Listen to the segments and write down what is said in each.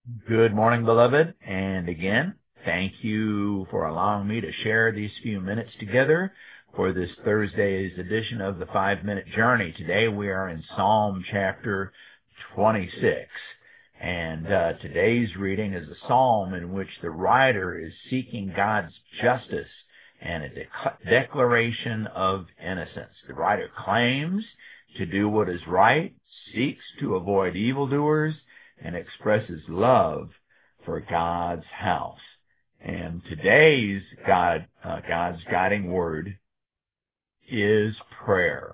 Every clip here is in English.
Good morning, beloved. And again, thank you for allowing me to share these few minutes together for this Thursday's edition of the 5-Minute Journey. Today we are in Psalm chapter 26. And today's reading is a psalm in which the writer is seeking God's justice and a declaration of innocence. The writer claims to do what is right, seeks to avoid evildoers, and expresses love for God's house. And today's God's guiding word is prayer.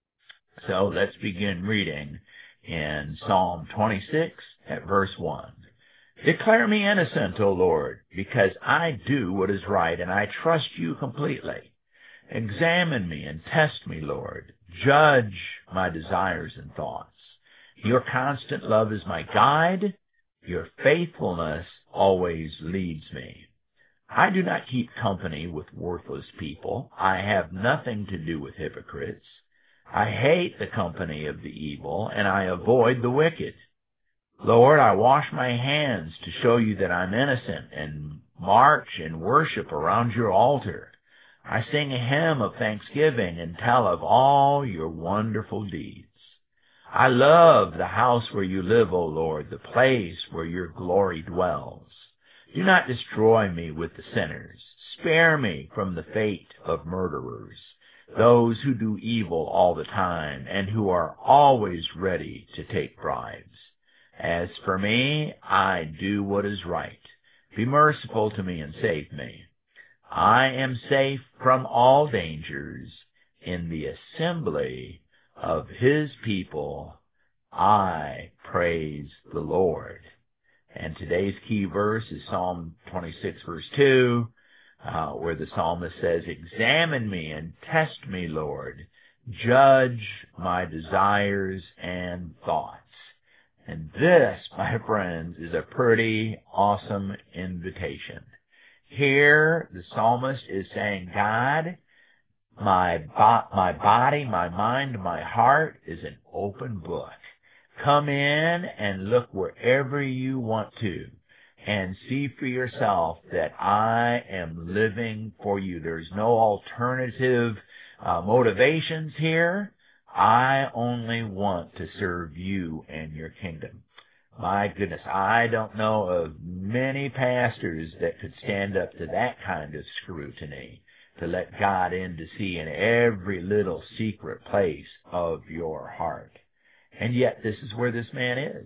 So let's begin reading in Psalm 26 at verse 1. Declare me innocent, O Lord, because I do what is right, and I trust you completely. Examine me and test me, Lord. Judge my desires and thoughts. Your constant love is my guide. Your faithfulness always leads me. I do not keep company with worthless people. I have nothing to do with hypocrites. I hate the company of the evil, and I avoid the wicked. Lord, I wash my hands to show you that I'm innocent and march in worship around your altar. I sing a hymn of thanksgiving and tell of all your wonderful deeds. I love the house where you live, O Lord, the place where your glory dwells. Do not destroy me with the sinners. Spare me from the fate of murderers, those who do evil all the time and who are always ready to take bribes. As for me, I do what is right. Be merciful to me and save me. I am safe from all dangers in the assembly of his people. I praise the Lord. And today's key verse is Psalm 26, verse 2, where the psalmist says, Examine me and test me, Lord. Judge my desires and thoughts. And this, my friends, is a pretty awesome invitation. Here, the psalmist is saying, God, my body, my mind, my heart is an open book. Come in and look wherever you want to and see for yourself that I am living for you. There's no alternative motivations here. I only want to serve you and your kingdom. My goodness, I don't know of many pastors that could stand up to that kind of scrutiny, to let God in to see in every little secret place of your heart. And yet this is where this man is.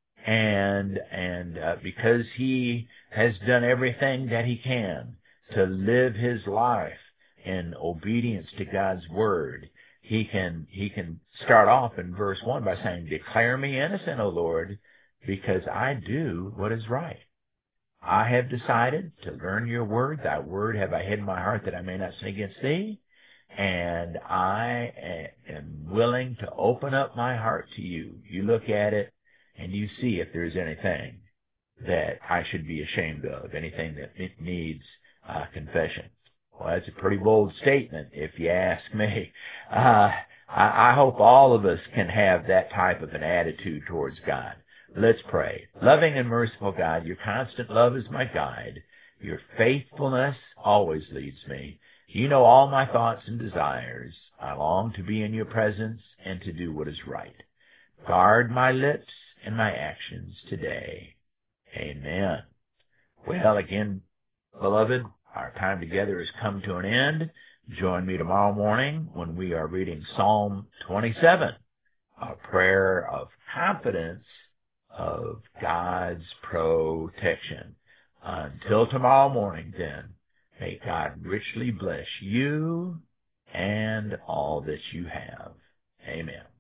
And because he has done everything that he can to live his life in obedience to God's word, he can start off in verse 1 by saying, Declare me innocent, O Lord, because I do what is right. I have decided to learn your word. Thy word have I hid in my heart that I may not sin against thee. And I am willing to open up my heart to you. You look at it and you see if there's anything that I should be ashamed of, anything that needs confession. Well, that's a pretty bold statement if you ask me. I hope all of us can have that type of an attitude towards God. Let's pray. Loving and merciful God, your constant love is my guide. Your faithfulness always leads me. You know all my thoughts and desires. I long to be in your presence and to do what is right. Guard my lips and my actions today. Amen. Well, again, beloved, our time together has come to an end. Join me tomorrow morning when we are reading Psalm 27, a prayer of confidence of God's protection. Until tomorrow morning, then, may God richly bless you and all that you have. Amen.